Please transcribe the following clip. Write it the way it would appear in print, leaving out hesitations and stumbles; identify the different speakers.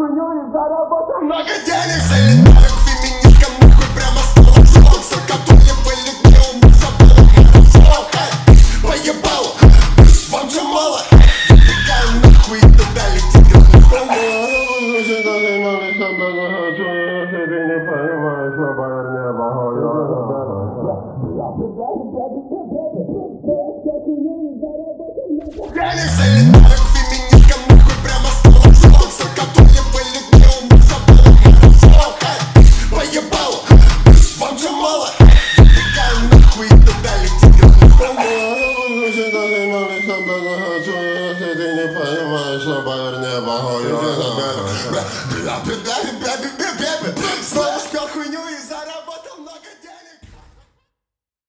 Speaker 1: хуйнёй и заработал много денег.
Speaker 2: Залетаю к феминисткам, нахуй прямо с того шок. Сорокатуне были дни, у мужа было хорошо. Поебало, вам же мало. Затыкаю нахуй и туда летит говно.
Speaker 3: Ты не понимаешь, но поверни
Speaker 2: Залетаю к феминисткам, нахуй прямо с того шок. Сорокатуне были дни, у мужа было хорошо. Поебало, вам же мало. Затыкаю нахуй и туда летит говно.
Speaker 3: Ты не понимаешь, но поверни,